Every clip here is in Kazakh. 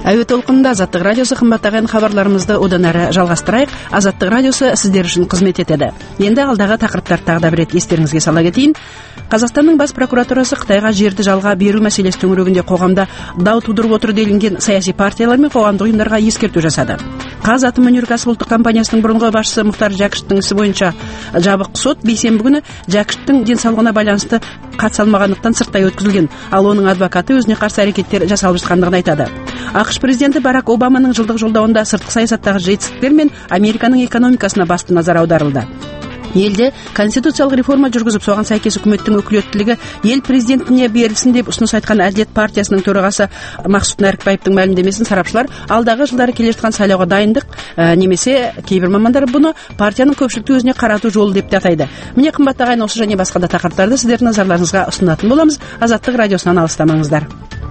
Әуе толқынында Азаттық радиосы қымбаттаған хабарларымызды одан әрі жалғастырайық. Азаттық радиосы сіздер үшін қызмет етеді. Енді алдағы тақырыптарды тағы да бір рет естеріңізге сала кетейін. Қазақстанның бас прокуратурасы Қытайға жерді жалға беру мәселесі төңірегінде қоғамда дау тудырып отыр делінген саяси партиялар мен қоғамдық ұйымдарға ескерту жасады. Қазатомөнеркәсіп ұлттық компаниясының бұрынғы басшысы Мұхтар Жәкіштің ісі бойынша жабық сот бейсенбі күні Жәкіштің денсаулығына байланысты қатыса алмағандықтан сырттай өткізілген, ал оның адвокаты өзіне қарсы әрекеттер жасалып жатқандығын айтады. ақш президенті Барак Обаманың жылдық жолдауында сыртқы саясаттағы жетістіктер мен Американың экономикасына басты назар аударылды. Елде конституциялық реформа жүргізіп, соған сәйкес үкіметтің өкілеттілігі ел президентіне берілсін деп ұсыныс айтқан Әділет партиясының төрағасы Мақсұт Нәрікбаевтың мәлімдемесін сарапшылар алдағы жылдары келе жатқан сайлауға дайындық, немесе кейбір мамандар бұны партияның көпшілікті өзіне қарату жолы деп те атайды. Міне қымбатты ағайын, осы және басқа да тақырыптарды сіздердің назарларыңызға ұсынатын боламыз. Азаттық радиосынан алыстамаңыздар.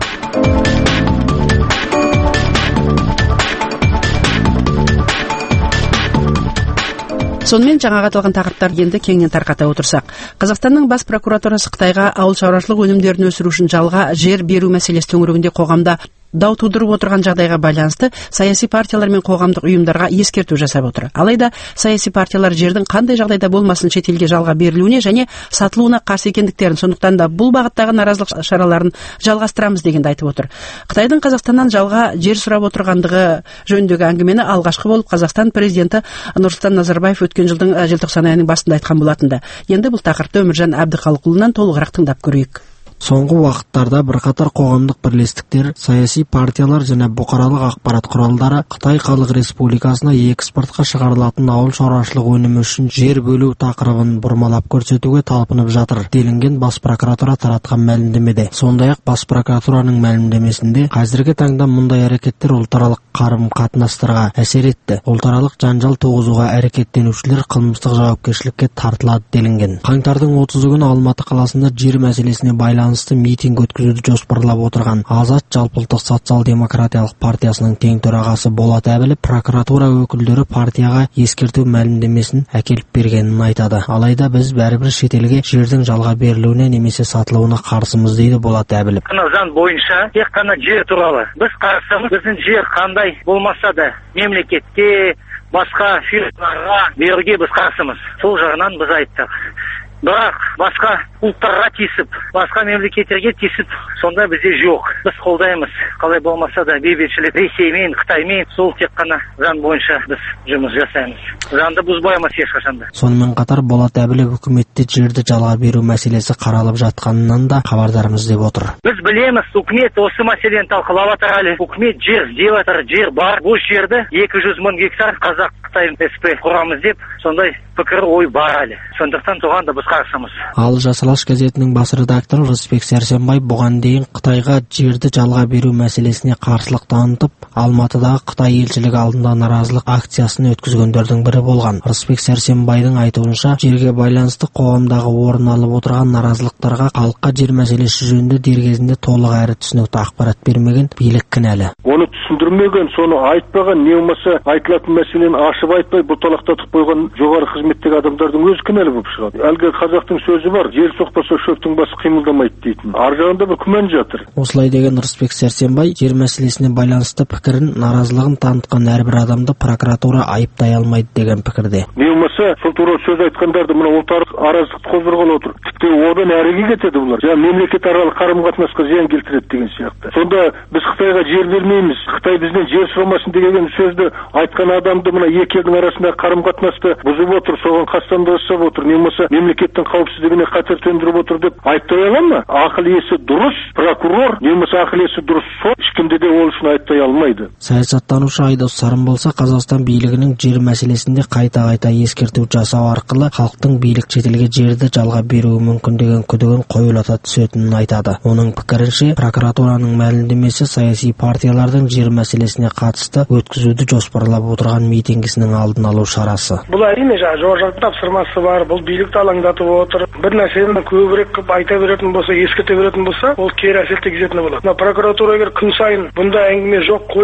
Сонымен жаңаға аталған тақырыптар енді кеңінен тарқата отырсақ. Қазақстанның бас прокуратурасы Қытайға ауыл шаруашылық өнімдерін өсіру үшін жалға жер беру мәселесі төңірегінде қоғамда дау тудырып отырған жағдайға байланысты саяси партиялар мен қоғамдық ұйымдарға ескерту жасап отыр. Алайда саяси партиялар жердің қандай жағдайда болмасын шетелге жалға берілуіне және сатылуына қарсы екендіктерін, сондықтан да бұл бағыттағы наразылық шараларын жалғастырамыз дегенді айтып отыр. Қытайдың Қазақстаннан жалға жер сұрап отырғандығы жөніндегі әңгімені алғашқы болып Қазақстан президенті Нұрсұлтан Назарбаев өткен жылдың желтоқсан айының басында айтқан болатынды. Енді бұл тақырыпты Өміржан Әбдіхалықұлынан толығырақ тыңдап көрейік. Соңғы уақыттарда бірқатар қоғамдық бірлестіктер, саяси партиялар және бұқаралық ақпарат құралдары Қытай Халық Республикасына экспортқа шығарылатын ауыл шаруашылық өнімі үшін жер бөлу тақырыбын бұрмалап көрсетуге талпынып жатыр, делінген бас прокуратура таратқан мәлімдемеде. Сондай-ақ бас прокуратураның мәлімдемесінде қазіргі таңда мұндай әрекеттер ұлтаралық қарым-қатынастарға әсер етті. Ұлтаралық жанжал туғызуға әрекеттенушілер қылмыстық жауапкершілікке тартылады делінген. Қаңтардың 30 күні Алматы қаласында жер мәселесіне байланысты митинг өткізуді жоспарлап отырған Азат жалпыұлттық социал-демократиялық партиясының тең төрағасы Болат Әбілов прокуратура өкілдері партияға ескерту мәлімдемесін әкеліп бергенін айтады. Алайда біз бәрібір шетелге жердің жалға берілуіне немесе сатылуына қарсымыз дейді Болат Әбілов. Заң бойынша тек қана жер туралы біз қарсымыз. Біздің жер қандай болмаса да мемлекетке, басқа фирмаларға беруге біз қарсымыз. Сол жағынан біз айттық. Бірақ басқа ұлттарға тиісіп, басқа мемлекеттерге тиісіп, сонда бізде жоқ. Біз қолдаймыз. Қалай болмаса да бейбітшілік Ресеймен, Қытаймен, сол тек қана заң бойынша біз жұмыс жасаймыз. Заңды бұзбаймыз ешқашанда. Сонымен қатар Болат Әбілов үкіметте жерді жалға беру мәселесі қаралып жатқанынан да хабардармыз деп отыр. Біз білеміз, үкімет осы мәселені талқылап жатыр әлі. Үкімет жер іздеп жатыр, жер бар. Бұл жерді 200 мың гектар Қазақ-Қытай СП құрамыз деп, сондай пікір ой бар әлі. Сондықтан соған да біз қарсымыз. Ал Жас Алаш газетінің бас редакторы Рысбек Сәрсенбай бұған дейін Қытайға жерді жалға беру мәселесіне қарсылық танытып, Алматыдағы Қытай елшілігі алдында наразылық акциясын өткізгендердің бірі болған. Рысбек Сәрсенбайдың айтуынша, жерге байланысты қоғамдағы орын алып отырған наразылықтарға халыққа жер мәселесі жөнінде дер кезінде толық әрі түсінікті ақпарат бермеген билік кінәлі. Оны түсіндірмеген, соны айтпаған, не болмаса айтылатын мәселені ашып айтпай бұталақтатып қойған жоғары қызметтегі адамдардың өзі кінәлі болып шығады. Әлгі қазақтың сөзі бар, жер соқпаса шөптің басы қимылдамайды дейтін. Ар жағында бір күмән жатыр. Осылай деген Рысбек Сәрсенбай жер мәселесіне байланысты пікірін, наразылығын танытқан әрбір адамды прокуратура айыптай алмайды деген пікірде. Не болмаса сол туралы сөз айтқандарды мына ұлтаралық араздықты қоздырғалы отыр. Тіпті одан әріге кетеді бұлар. Жаңа мемлекетаралық қарым-қатынасқа зиян келтіреді деген сияқты. Сонда біз Қытайға жер бермейміз, Қытай бізден жер сұрамасын деген сөзді айтқан адамды мына екі елдің арасындағы қарым-қатынасты бұзып отыр, соған қастандық жасап отыр, не болмаса мемлекеттің қауіпсіздігіне қатер төндіріп отыр деп айтпай ала ма? Ақыл есі дұрыс прокурор, не болмаса ақыл есі дұрыс сот, ешкімде де ол үшін айтпай алмайды. Саясаттанушы Айдос Сарым болса, Қазақстан билігінің жер мәселесінде қайта-қайта ескерту жасау арқылы халықтың билік шетелге жерді жалға беруі мүмкін деген күдігін қоюлата түсетінін айтады. Оның пікірінше, прокуратураның мәлімдемесі саяси партиялардың жер мәселесіне қатысты өткізуді жоспарлап отырған митингісінің алдын алу шарасы. Бұл әрине жоғарғы тапсырмасы бар, бұл билікті алаңдатып отыр. Бір нәрсені көбірек қылып айта беретін болса, ескерте беретін болса, ол кері әсер тигізетін болады. Прокуратура егер күн сайын бұнда әңгіме жоқ,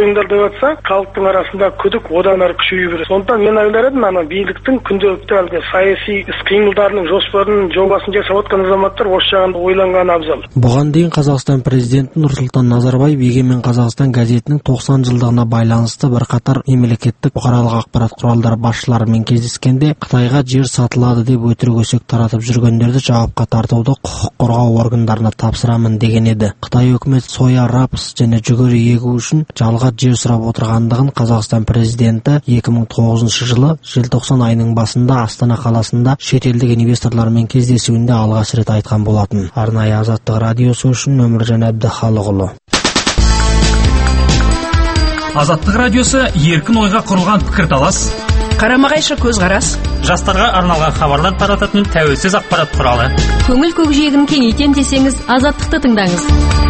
қойыңдар деп жатса, халықтың арасында күдік одан ары күшейе береді. Сондықтан мен ойлар едім, ана биліктің күнделікті әлде саяси іс-қимылдарының жоспарын, жобасын жасап отқан азаматтар осы жағын ойланғаны абзал. Бұған дейін Қазақстан президенті Нұрсұлтан Назарбаев Егемен Қазақстан газетінің 90 жылдығына байланысты бірқатар мемлекеттік бұқаралық ақпарат құралдары басшыларымен кездескенде Қытайға жер сатылады деп өтірік өсек таратып жүргендерді жауапқа тартуды құқық қорғау органдарына тапсырамын деген еді. Қытай үкімет соя, рапс және жүгері егу үшін жалға жер сұрап отырғандығын Қазақстан президенті 2009 жылы желтоқсан айының басында Астана қаласында шетелдік инвесторлармен кездесуінде алғаш рет айтқан болатын. Арнайы Азаттық радиосы үшін Өміржан Әбдіхалықұлы. Азаттық радиосы еркін ойға құрылған пікірталас, қарама-қайшы көзқарас, жастарға арналған хабарлар тарататын тәуелсіз ақпарат құралы. Көңіл көкжиегін кеңейтем десеңіз, Азаттықты тыңдаңыз.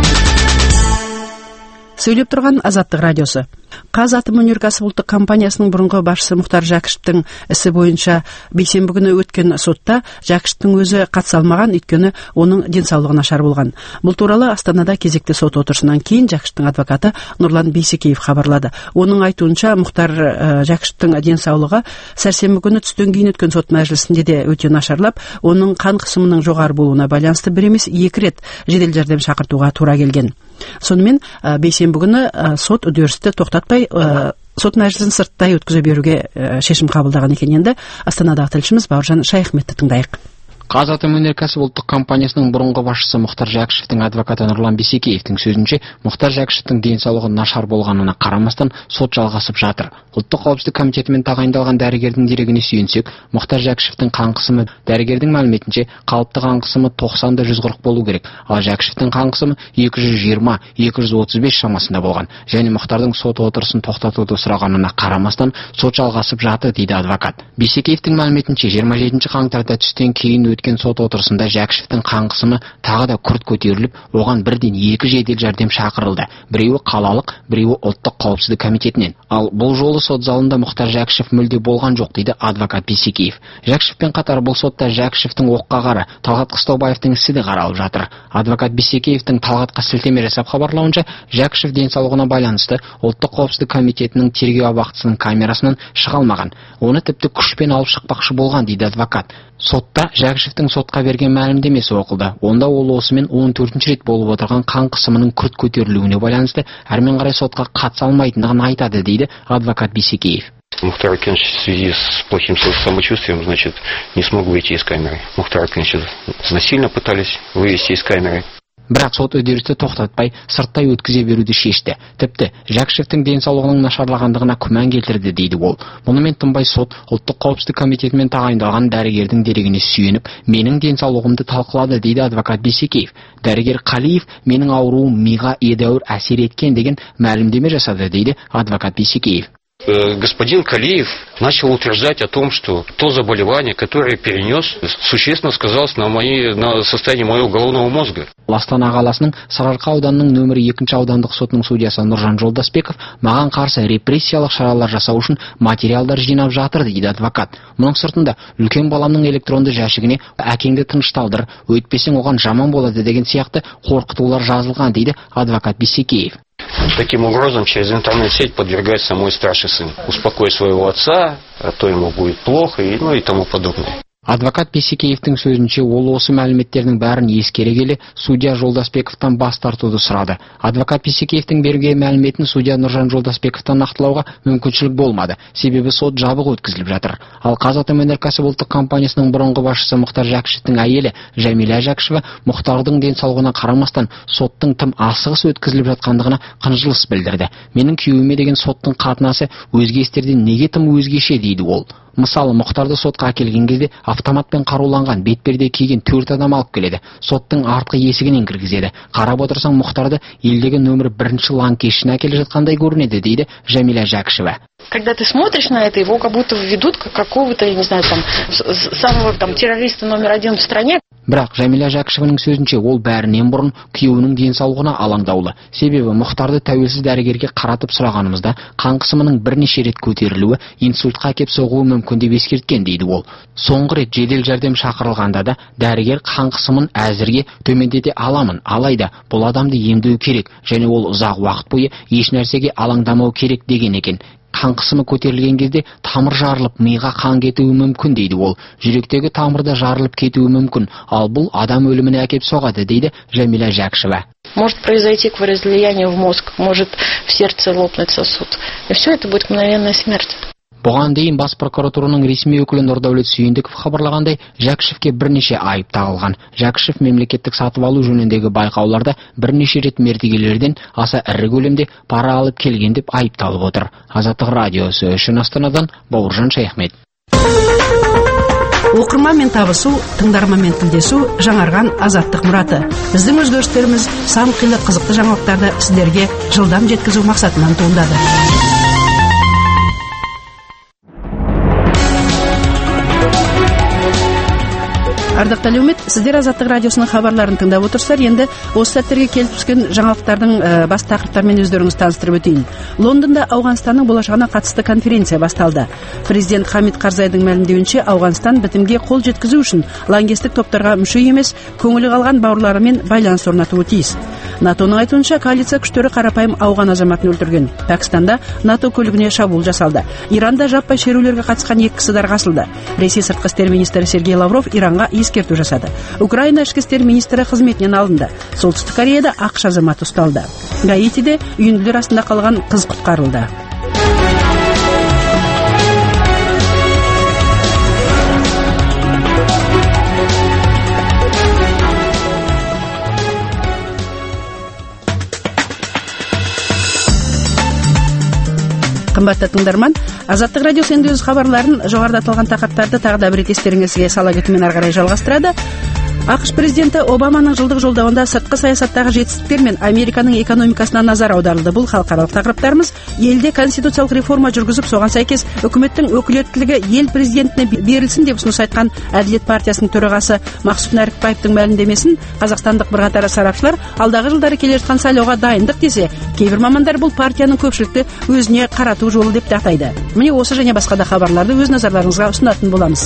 Сөйлеп тұрған Азаттық радиосы. Қазатомөнеркәсіп ұлттық компаниясының бұрынғы басшысы Мұхтар Жәкішевтің ісі бойынша бейсенбі күні өткен сотта Жәкішевтің өзі қатыса алмаған, өйткені оның денсаулығы нашар болған. Бұл туралы Астанада кезекті сот отырысынан кейін Жәкішевтің адвокаты Нұрлан Бейсекеев хабарлады. Оның айтуынша Мұхтар Жәкішевтің денсаулығы сәрсенбі күні түстен кейін өткен сот мәжілісінде де өте нашарлап, оның қан қысымының жоғары болуына байланысты бір емес 2 рет жедел жәрдем шақыртуға тура келген. Сонымен бейсенбі күні сот үдерісті тоқтатпай сот мәжілісін сырттай өткізе беруге шешім қабылдаған екен. Енді Астанадағы тілшіміз Бауыржан Шайхметті тыңдайық. Қазатомөнеркәсіп ұлттық компаниясының бұрынғы басшысы Мұхтар Жәкішевтің адвокаты Нұрлан Бейсекеевтің сөзінше, Мұхтар Жәкішевтің денсаулығы нашар болғанына қарамастан сот жалғасып жатыр. Ұлттық қауіпсіздік комитетімен тағайындалған дәрігердің дерегіне сүйенсек, Мұхтар Жәкішевтің қан қысымы, дәрігердің мәліметінше, қалыпты қан қысымы 90-140 болу керек, ал Жәкішевтің қан қысымы 220-235 шамасында болған. Және Мұхтардың сот отырысын тоқтатуды сұрағанына қарамастан сот жалғасып жатыр, дейді адвокат. Бейсекеевтің мәліметінше, 27 қаңтарда түстен кейін өткен сот отырысында Жәкішевтің қан қысымы тағы да күрт көтеріліп, оған бірден 2 жедел жәрдем шақырылды. Біреуі қалалық, біреуі ұлттық қауіпсіздік комитетінен. Ал бұл жолы сот залында Мұхтар Жәкішев мүлде болған жоқ, дейді адвокат Бейсекеев. Жәкішевпен қатар бұл сотта Жәкішевтің оққа қары Талғат Қыстаубаевтың ісі де қаралып жатыр. Адвокат Бейсекеевтің Талғатқа сілтеме жасап хабарлауынша, Жәкішев денсаулығына байланысты ұлттық қауіпсіздік комитетінің тергеу абақтысының камерасынан шыға алмаған. Оны тіпті күшпен алып шықпақшы болған, дейді адвокат. Сотта Жәкішевтің сотқа берген мәлімдемесі оқылды. Онда ол осымен 14-ші рет болып отырған қан қысымының күрт көтерілуіне байланысты әрмен қарай сотқа қатыса алмайтындығын айтады, дейді адвокат Бейсекеев. Мухтар Аркенович в связи с плохим самочувствием, не смог выйти из камеры. Мухтар Аркенович насильно пытались вывести из камеры. Бірақ сот үдерісті тоқтатпай сырттай өткізе беруді шешті. Тіпті Жәкішевтің денсаулығының нашарлағандығына күмән келтірді, дейді ол. Мұнымен тынбай сот ұлттық қауіпсіздік комитетімен тағайындалған дәрігердің дерегіне сүйеніп, менің денсаулығымды талқылады, дейді адвокат Бейсекеев. Дәрігер Қалиев менің ауруым миға едәуір әсер еткен деген мәлімдеме жасады, дейді адвокат Бейсекеев. Господин Калиев начал утверждать о том, что то заболевание, которое перенес, существенно сказалось на состоянии моего головного мозга. Астана қаласының Сарыарқа ауданының нөмірі 2 аудандық сотының судьясы Нұржан Жолдасбеков маған қарсы репрессиялық шаралар жасау үшін материалдар жинап жатыр, дейді адвокат. Мұның сыртында үлкен баламның электронды жәшігіне әкеңді тынышталдыр, өйтпесең оған жаман болады деген сияқты қорқытулар жазылған, дейді адвокат Бейсекеев. Таким образом, через интернет-сеть подвергается мой старший сын. Успокой своего отца, а то ему будет плохо и тому подобное. Адвокат Бейсекеевтің сөзінше, ол осы мәліметтердің бәрін ескере келе, судья Жолдасбековтан бас тартуды сұрады. Адвокат Бейсекеевтің берген мәліметін судья Нұржан Жолдасбековтан нақтылауға мүмкіншілік болмады, себебі сот жабық өткізіліп жатыр. Ал Қазатомөнеркәсіп ұлттық компаниясының бұрынғы басшысы Мұхтар Жәкішевтің әйелі Жәмила Жәкішева Мұхтардың денсаулығына қарамастан соттың тым асығыс өткізіліп жатқандығына қынжылыс білдірді. Менің күйеуіме деген соттың қатынасы өзге істерден неге тым өзгеше, дейді ол. Мысалы, Мұхтарды сотқа әкелген кезде автоматпен қаруланған, бетперде киген 4 адам алып келеді. Соттың артқы есігінен кіргізеді. Қарап отырсаң, Мұхтарды елдегі нөмір 1 лаңкесшіні әкеле жатқандай көрінеді, дейді Жәмила Жәкішева. Когда ты смотришь на это, его как будто ведут как какого-то, я не знаю, самого террориста номер 1 в стране. Бірақ Жәмила Жәкішеваның сөзінше ол бәрінен бұрын күйеуінің денсаулығына алаңдаулы. Себебі Мұхтарды тәуелсіз дәрігерге қаратып сұрағанымызда қан қысымының бірнеше рет көтерілуі инсультқа әкеп соғуы мүмкін деп ескерткен дейді ол. Соңғы рет жедел жәрдем шақырылғанда да дәрігер қан қысымын әзірге төмендете аламын, алайда бұл адамды емдеу керек және ол ұзақ уақыт бойы еш нәрсеге алаңдамау керек деген екен. Қан қысымы көтерілген кезде тамыр жарылып, миға қан кетуі мүмкін дейді ол. Жүректегі тамырда жарылып кетуі мүмкін, ал бұл адам өліміне әкеп соғады дейді Жәмила Жәкішева. Может произойти кровоизлияние в мозг, может в сердце лопнуть сосуд. И все это будет мгновенная смерть. Бұған дейін бас прокуратураның ресми өкілі Нұрдәулет Сүйіндіков хабарлағандай, Жәкішевке бірнеше айып тағылған. Жәкішев мемлекеттік сатып алу жөніндегі байқауларда бірнеше рет мердігерлерден аса ірі көлемде пара алып келген деп айыпталып отыр. Азаттық радиосы үшін Астанадан Бауыржан Шаяхмет. Оқырманмен табысу, тыңдарманмен тілдесу жаңарған Азаттық мұраты. Біздің өзгерістеріміз сан қилы қызықты жаңалықтарды сіздерге жылдам жеткізу мақсатынан туындады. Ардақты әлеумет, сіздер Азаттық радиосының хабарларын тыңдап отырсыздар. Енді осы сәттерге келіп түскен жаңалықтардың бас тақырыптарымен өздеріңіз таныстырып өтейін. Лондонда Ауғанстанның болашағына қатысты конференция басталды. Президент Хамид Карзайдың мәлімдеуінше, Ауғанстан бітімге қол жеткізу үшін лаңкестік топтарға мүше емес, көңілі қалған бауырларымен байланыс орнатуы тиіс. НАТОның айтуынша, коалиция күштері қарапайым ауған азаматын өлтірген. Пәкістанда НАТО көлігіне шабуыл жасалды. Иранда жаппай шерулерге қатысқан 2 кісі қасылды. Ресей сыртқы істер министрі Сергей Лавров Иранға ескерту жасады. Украина ішкі істер министрі қызметінен алынды. Солтүстік Кореяда ақш азаматы ұсталды. Гаитиде үйінділер астында қалған қыз құтқарылды. Қымбатты тыңдарман, Азаттық радиосы енді өз хабарларын жоғарыда аталған тақырыптарды тағы да бір рет естеріңізге сала кетумен ары қарай жалғастырады. ақш президенті Обаманың жылдық жолдауында сыртқы саясаттағы жетістіктер мен Американың экономикасына назар аударылды. Бұл халықаралық тақырыптарымыз. Елде конституциялық реформа жүргізіп, соған сәйкес үкіметтің өкілеттілігі ел президентіне берілсін деп ұсыныс айтқан Әділет партиясының төрағасы Мақсұт Нәрікбаевтың мәлімдемесін қазақстандық бірқатар сарапшылар алдағы жылдары келе жатқан сайлауға дайындық десе, кейбір мамандар бұл партияның көпшілікті өзіне қарату жолы деп атайды. Міне осы және басқа да хабарларды өз назарларыңызға ұсынатын боламыз.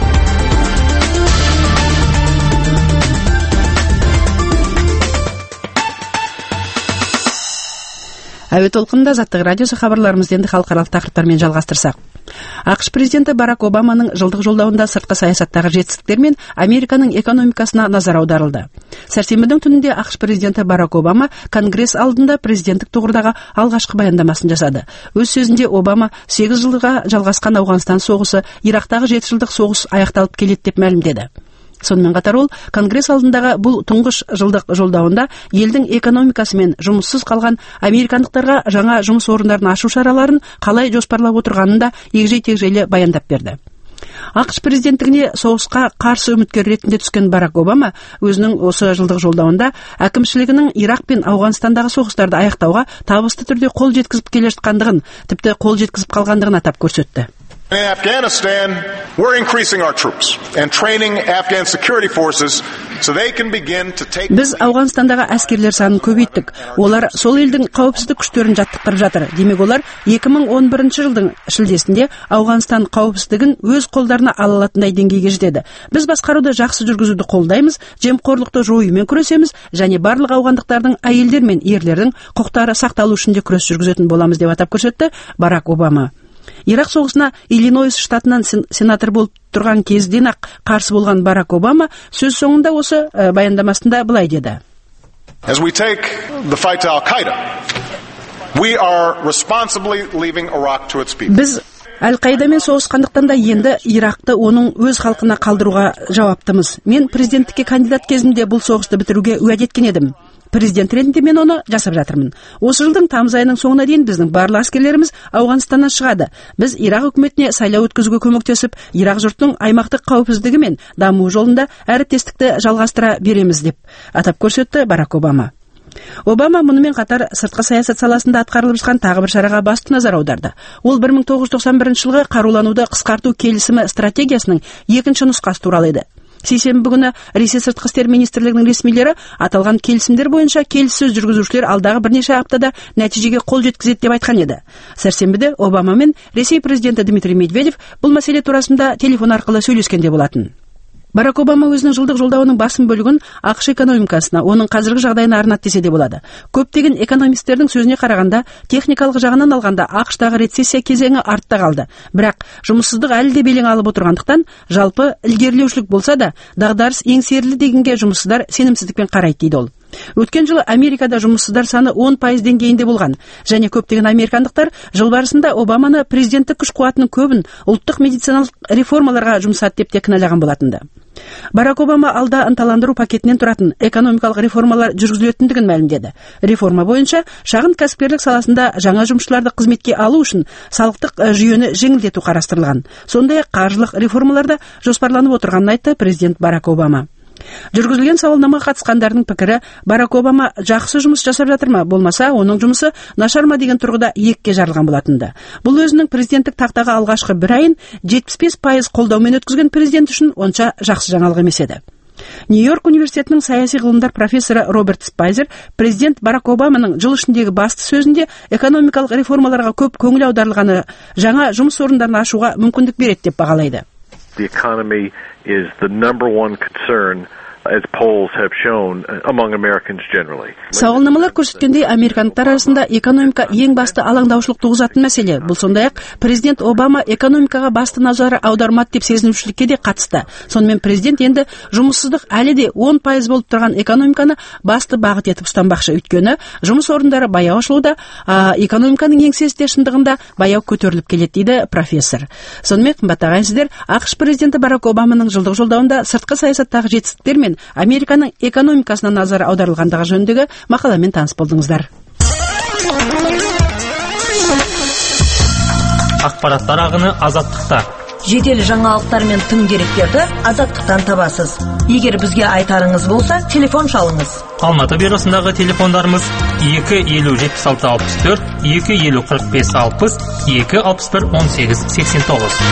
Әуе толқынында Азаттық радиосы хабарларымызды енді халықаралық тақырыптармен жалғастырсақ. ақш президенті Барак Обаманың жылдық жолдауында сыртқы саясаттағы жетістіктер мен Американың экономикасына назар аударылды. Сәрсенбінің түнінде ақш президенті Барак Обама Конгресс алдында президенттік тұғырдағы алғашқы баяндамасын жасады. Өз сөзінде Обама 8 жылға жалғасқан Ауғанстан соғысы, Ирактағы 7 жылдық соғыс аяқталып келеді деп мәлімдеді. Сонымен қатар ол, Конгресс алдындағы бұл тұңғыш жылдық жолдауында елдің экономикасы мен жұмыссыз қалған американдықтарға жаңа жұмыс орындарын ашу шараларын қалай жоспарлап отырғанын да егжей-тегжейлі баяндап берді. ақш президенттігіне соғысқа қарсы үміткер ретінде түскен Барак Обама өзінің осы жылдық жолдауында әкімшілігінің Ирак пен Ауғанстандағы соғыстарды аяқтауға табысты түрде қол жеткізіп келе жатқандығын, тіпті қол жеткізіп қалғандығын атап көрсетті. In Afghanistan, we're increasing our troops and training Afghan security forces so they can begin to take... Біз Ауғанстандағы әскерлер санын көбейттік. Олар сол елдің қауіпсіздік күштерін жаттықтырып жатыр. Демек олар 2011 жылдың шілдесінде Ауғанстан қауіпсіздігін өз қолдарына ала алатындай деңгейге жетеді. Біз басқаруды жақсы жүргізуді қолдаймыз, жемқорлықты жоюмен күресеміз және барлық ауғандықтардың әйелдер мен ерлердің құқықтары сақталу үшін де күрес жүргізетін боламыз деп атап көрсетті Барак Обама. Ирак соғысына Иллинойс штатынан сенатор болып тұрған кезден-ақ қарсы болған Барак Обама сөз соңында осы баяндамасында былай деді. As we take the fight to Al-Qaeda, we are responsibly leaving Iraq to its people. Біз Әл-Қайдамен соғысқандықтан да енді Иракты оның өз халқына қалдыруға жауаптымыз. Мен президенттікке кандидат кезінде бұл соғысты бітіруге уәде еткен едім. Президент ретінде мен оны жасап жатырмын. Осы жылдың тамыз айының соңына дейін біздің барлық әскерлеріміз Ауғанстаннан шығады. Біз Ирак үкіметіне сайлау өткізуге көмектесіп, Ирак жұртының аймақтық қауіпсіздігі мен даму жолында әріптестікті жалғастыра береміз деп атап көрсетті Барак Обама. Обама мұнымен қатар сыртқы саясат саласында атқарылып жатқан тағы бір шараға басты назар аударды. Ол 1991 жылғы қарулануды қысқарту келісімі стратегиясының екінші нұсқасы туралы еді. Сейсенбі күні Ресей сыртқы істер министрлігінің ресмилері аталған келісімдер бойынша келіссөз жүргізушілер алдағы бірнеше аптада нәтижеге қол жеткізеді деп айтқан еді. Сәрсенбіде Обама мен Ресей президенті Дмитрий Медведев бұл мәселе турасында телефон арқылы сөйлескенде болатын. Барак Обама өзінің жылдық жолдауының басым бөлігін ақш экономикасына, оның қазіргі жағдайына арнады десе де болады. Көптеген экономистердің сөзіне қарағанда, техникалық жағынан алғанда ақштағы рецессия кезеңі артта қалды. Бірақ жұмыссыздық әлі де белең алып отырғандықтан, жалпы ілгерілеушілік болса да, дағдарыс еңсерілді дегенге жұмыссыздар сенімсіздікпен қарайды дейді ол. Өткен жылы Америкада жұмыссыздар саны 10% деңгейінде болған, және көптеген американдықтар жыл барысында Обаманы президенттік күш-қуатының көбін ұлттық медициналық реформаларға жұмсады деп те кінәлаған болатынды. Барак Обама алда ынталандыру пакетінен тұратын экономикалық реформалар жүргізілетіндігін мәлімдеді. Реформа бойынша шағын кәсіпкерлік саласында жаңа жұмысшыларды қызметке алу үшін салықтық жүйені жеңілдету қарастырылған. Сондай-ақ қаржылық реформаларда жоспарланып отырғанын айтты президент Барак Обама. Жүргізілген сауалнамаға қатысқандардың пікірі, Барак Обама жақсы жұмыс жасап жатыр ма, болмаса оның жұмысы нашар ма деген тұрғыда екіге жарылған болатынды. Бұл өзінің президенттік тақтаға алғашқы бір айын 75% қолдаумен өткізген президент үшін онша жақсы жаңалық емес еді. Нью-Йорк университетінің саяси ғылымдар профессоры Роберт Спайзер президент Барак Обаманың жыл ішіндегі басты сөзінде экономикалық реформаларға көп көңіл аударылғаны жаңа жұмыс орындарын ашуға мүмкіндік береді деп бағалайды. The economy is the number one concern, as polls have shown, among Americans generally. Сауалнамалар көрсеткендей, американдықтар арасында экономика ең басты алаңдаушылық туғызатын мәселе. Бұл сондай-ақ президент Обама экономикаға басты назар аудармады деп сезінушілікке де қатысты. Сонымен президент енді жұмыссыздық әлі де 10% болып тұрған экономиканы басты бағыт етіп ұстанбақшы. Өйткені жұмыс орындары баяу ашылуда, экономиканың еңсесі де шындығында баяу көтеріліп келеді дейді профессор. Сонымен қымбатты ағайынсіздер, ақш президенті Барак Обаманың жылдық жолдауында сыртқы саясаттағы жетістіктер мен Американың экономикасына назар аударылғандығы жөніндегі мақаламен таныс болдыңыздар. Ақпараттар ағыны Азаттықта. Жедел жаңалықтар мен тың деректерді Азаттықтан табасыз. Егер бізге айтарыңыз болса, телефон шалыңыз. Алматы бюросындағы телефондарымыз 250-76-64, 250-45-60, 261-18-89.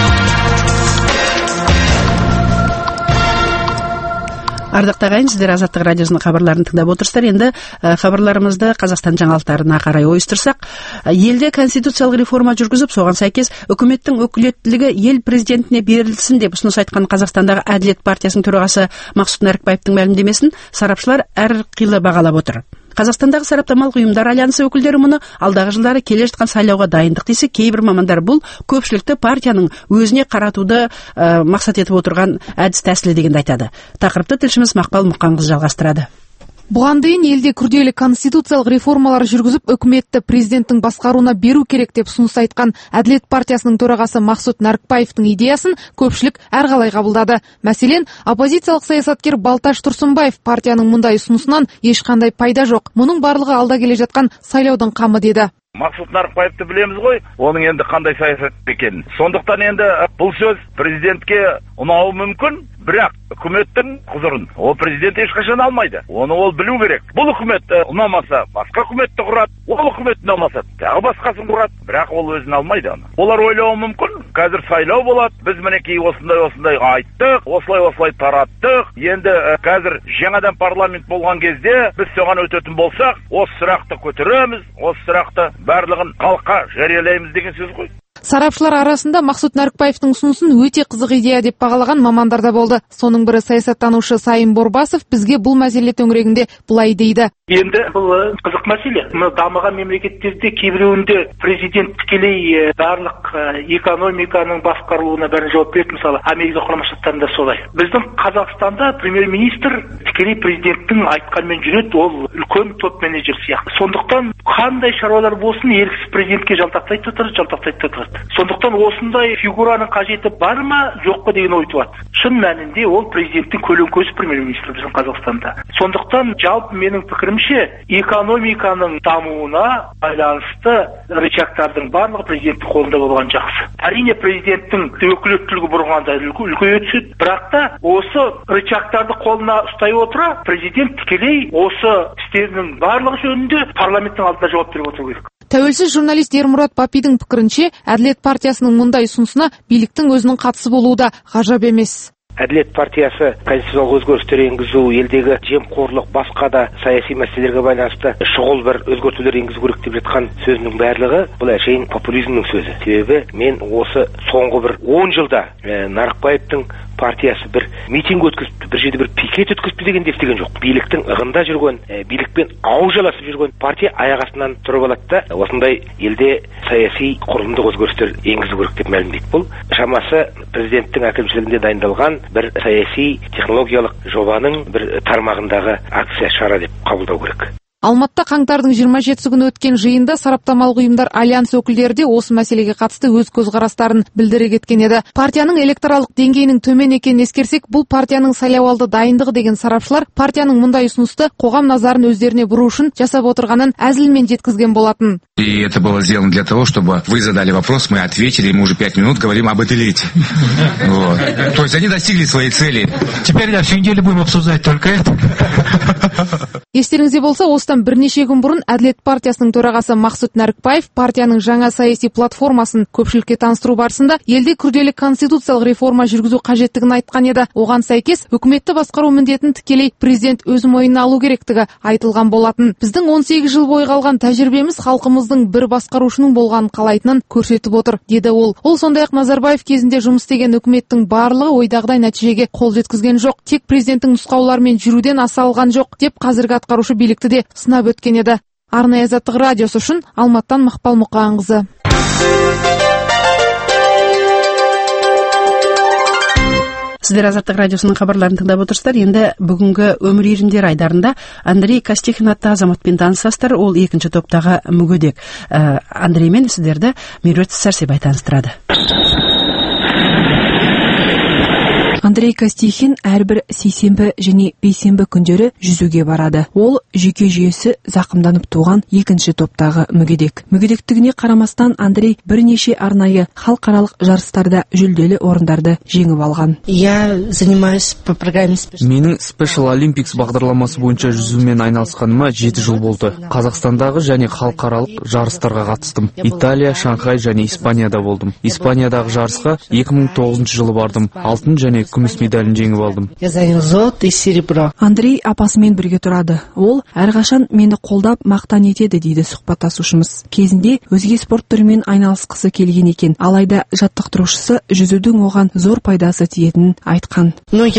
Ардақтағы ағайын, сіздер Азаттық радиосының хабарларын тыңдап отырсыздар. Енді хабарларымызды Қазақстан жаңалықтарына қарай ойыстырсақ, елде конституциялық реформа жүргізіп, соған сәйкес үкіметтің өкілеттілігі ел президентіне берілсін деп ұсыныс айтқан Қазақстандағы Әділет партиясының төрағасы Мақсұт Нәрікбаевтың мәлімдемесін сарапшылар әрқилы бағалап отыр. Қазақстандағы сараптамалық ұйымдар альянсы өкілдері мұны алдағы жылдары келе жатқан сайлауға дайындық десе, кейбір мамандар бұл көпшілікті партияның өзіне қаратуды мақсат етіп отырған әдіс тәсілі дегенді айтады. Тақырыпты тілшіміз Мақпал Мұқанқызы жалғастырады. Бұған дейін елде күрделі конституциялық реформалар жүргізіп, үкіметті президенттің басқаруына беру керек деп ұсыныс айтқан Әділет партиясының төрағасы Мақсұт Нәрікбаевтың идеясын көпшілік әрқалай қабылдады. Мәселен, оппозициялық саясаткер Балташ Тұрсынбаев партияның мұндай ұсынысынан ешқандай пайда жоқ. Мұның барлығы алда келе жатқан сайлаудың қамы деді. Мақсұт Нәрікбаевты білеміз ғой, оның енді қандай саясат екенін. Сондықтан енді бұл сөз президентке ұнауы мүмкін, бірақ үкіметтің құзырын ол президент ешқашан алмайды. Оны ол білу керек. Бұл үкімет ұнамаса, басқа үкіметті құрады. Ол үкімет ұнамаса, тағы басқасын құрады. Бірақ ол өзін алмайды оны. Олар ойлауы мүмкін. Қазір сайлау болады. Біз мінекей осындай айттық, осылай тараттық. Енді қазір жаңадан парламент болған кезде біз соған өтетін болсақ, осы сұрақты көтереміз, осы сұрақты барлығын халыққа жариялаймыз деген сөз ғой. Сарапшылар арасында Мақсұт Нәрікбаевтың ұсынысын өте қызық идея деп бағалаған мамандар да болды. Соның бірі саясаттанушы Сайын Борбасов бізге бұл мәселе төңірегінде былай дейді. Енді бұл қызық мәселе. Дамыған мемлекеттерде кейбіреуінде президент тікелей барлық экономиканың басқарылуына бәрін жауап береді. Мысалы, Америка Құрама Штаттарында солай. Біздің Қазақстанда премьер-министр тікелей президенттің айтқанмен жүреді, ол үлкен топ менеджер сияқты. Сондықтан қандай шаруалар болсын, еріксіз президентке жалтақтайды тұрады. Сондықтан осындай фигураның қажеті бар ма, жоқ па деген ой туады. Шын мәнінде ол президенттің көлеңкесі премьер-министр біздің Қазақстанда. Сондықтан жалпы менің пікірімше, экономиканың дамуына байланысты рычагтардың барлығы президенттің қолында болған жақсы. Әрине президенттің өкілеттілігі бұрынғанда үлкейе түседі, бірақ та осы рычагтарды қолына ұстай отыра, президент тікелей осы істерінің барлығы жөнінде парламенттің алдында жауап беріп отыру керек. Тәуелсіз журналист Ермұрат Папидің пікірінше, Әділет партиясының мұндай ұсынысына биліктің өзінің қатысы болуы да ғажап емес. Әділет партиясы конституциялық өзгерістер енгізу, елдегі жемқорлық, басқа да саяси мәселелерге байланысты шұғыл бір өзгертулер енгізу керек деп жатқан сөзінің барлығы бұл әшейін популизмнің сөзі. Себебі мен осы соңғы бір 10 жылда Нарықбаевтың партиясы бір митинг өткізіпті, бір жерде бір пикет өткізіпті дегенде естіген жоқ. Биліктің ығында жүрген, билікпен ау жаласып жүрген партия аяқ астынан тұрып алады да осындай елде саяси құрылымдық өзгерістер енгізу керек деп мәлімдейді. Бұл шамасы президенттің әкімшілігінде дайындалған бір саяси технологиялық жобаның бір тармағындағы акция шара деп қабылдау керек. Алматыда қаңтардың 27 күні өткен жиында сараптамалық ұйымдар альянс өкілдері де осы мәселеге қатысты өз көзқарастарын білдіре кеткен еді. Партияның электоралдық деңгейінің төмен екенін ескерсек, бұл партияның сайлауалды дайындығы деген сарапшылар партияның мұндай ұсынысты қоғам назарын өздеріне бұру үшін жасап отырғанын әзілмен жеткізген болатын. И это было сделано для того, чтобы вы задали вопрос, мы ответили, и мы уже 5 минут говорим об Аделите. То есть они достигли своей цели. Теперь всю неделю будем обсуждать только это. Естеріңізде болса, осыдан бірнеше күн бұрын Әділет партиясының төрағасы Мақсұт Нәрікбаев партияның жаңа саяси платформасын көпшілікке таныстыру барысында елде күрделі конституциялық реформа жүргізу қажеттігін айтқан еді. Оған сәйкес үкіметті басқару міндетін тікелей президент өз мойнына алу керектігі айтылған болатын. Біздің 18 жыл бойы қалған тәжірибеміз халқымыздың бір басқарушының болғанын қалайтынын көрсетіп отыр, деді ол. Ол сондай-ақ Назарбаев кезінде жұмыс істеген үкіметтің барлығы ойдағыдай нәтижеге қол жеткізген жоқ, тек президенттің нұсқауларымен жүруден аса алған жоқ деп қазіргі атқарушы билікті де сынап өткен еді. Арнайы Азаттық радиосы үшін Алматыдан Мақпал Мұқанқызы. Сіздер Азаттық радиосының хабарларын тыңдап отырсыздар. Енді бүгінгі өмір еріндер айдарында Андрей Костихин атты азаматпен танысасыздар. Ол екінші топтағы мүгедек. Андреймен сіздерді Меруерт Сәрсебай таныстырады. Андрей Костихин әрбір сейсенбі және бейсенбі күндері жүзуге барады. Ол жүйке жүйесі зақымданып туған екінші топтағы мүгедек. Мүгедектігіне қарамастан Андрей бірнеше арнайы халықаралық жарыстарда жүлделі орындарды жеңіп алған. Менің Special Olympics бағдарламасы бойынша жүзумен айналысқаныма 7 жыл болды. Қазақстандағы және халықаралық жарыстарға қатыстым. Италия, Шанхай және Испанияда болдым. Испаниядағы жарысқа 2009 жылы бардым. Алтын және күміс медалін жеңіп алдым. Андрей апасымен бірге тұрады. Ол әрқашан мені қолдап мақтан етеді, дейді сұхбаттасушымыз. Кезінде өзге спорт түрімен айналысқысы келген екен. Алайда жаттықтырушысы жүзудің оған зор пайдасы тиетінін айтқан.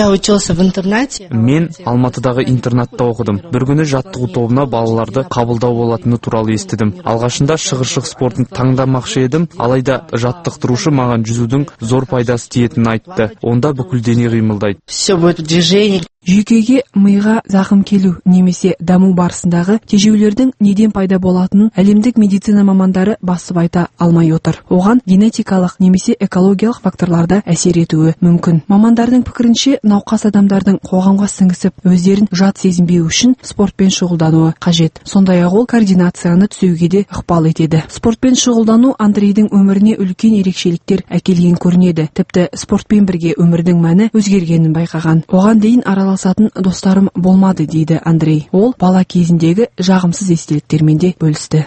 Мен Алматыдағы интернатта оқыдым. Бір күні жаттығу тобына балаларды қабылдау болатыны туралы естідім. Алғашында шығыршық спортын таңдамақшы едім, алайда жаттықтырушы маған жүзудің зор пайдасы тиетінін айтты. Онда бүкіл дене қимылдайды. Жүйкеге миға зақым келу немесе даму барысындағы тежеулердің неден пайда болатынын әлемдік медицина мамандары басып айта алмай отыр. Оған генетикалық немесе экологиялық факторларда әсер етуі мүмкін. Мамандардың пікірінше, науқас адамдардың қоғамға сіңісіп, өздерін жат сезінбеу үшін спортпен шұғылдануы қажет. Сондай-ақ ол координацияны түзеуге де ықпал етеді. Спортпен шұғылдану Андрейдің өміріне үлкен ерекшеліктер әкелген көрінеді. Тіпті спортпен бірге өмірдің мәні өзгергенін байқаған. Оған дейін араласатын достарым болмады, дейді Андрей. Ол бала кезіндегі жағымсыз естеліктермен де бөлісті.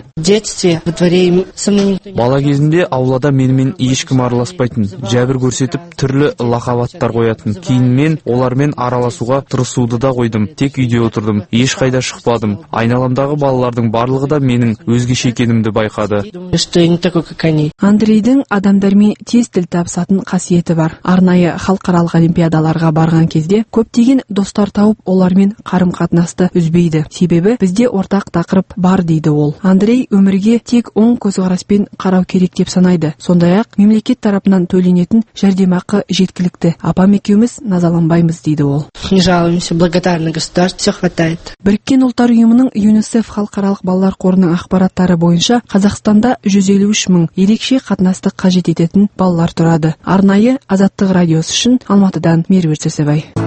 Бала кезімде аулада менімен ешкім араласпайтын, жәбір көрсетіп түрлі лақап аттар қоятын. Кейін мен олармен араласуға тырысуды да қойдым. Тек үйде отырдым, ешқайда шықпадым. Айналамдағы балалардың барлығы да менің өзгеше екенімді байқады. Андрейдің адамдармен тез тіл табысатын қасиеті бар. Арнайы халықаралық олимпиадаларға барған кезде көптеген достар тауып, олармен қарым-қатынасты үзбейді. Себебі бізде ортақ тақырып бар, дейді ол. Андрей өмірге тек оң көзқараспен қарау керек деп санайды. Сондай-ақ мемлекет тарапынан төленетін жәрдемақы жеткілікті. Апам екеуміз назаланбаймыз, дейді ол. Біріккен ұлттар ұйымының ЮНИСЕФ халықаралық балалар қорының ақпараттары бойынша Қазақстанда 153 мың ерекше қатынасты қажет ететін балалар тұрады. Арнайы Азаттық радиосы үшін Алматыдан Меруерт Сәрсебай.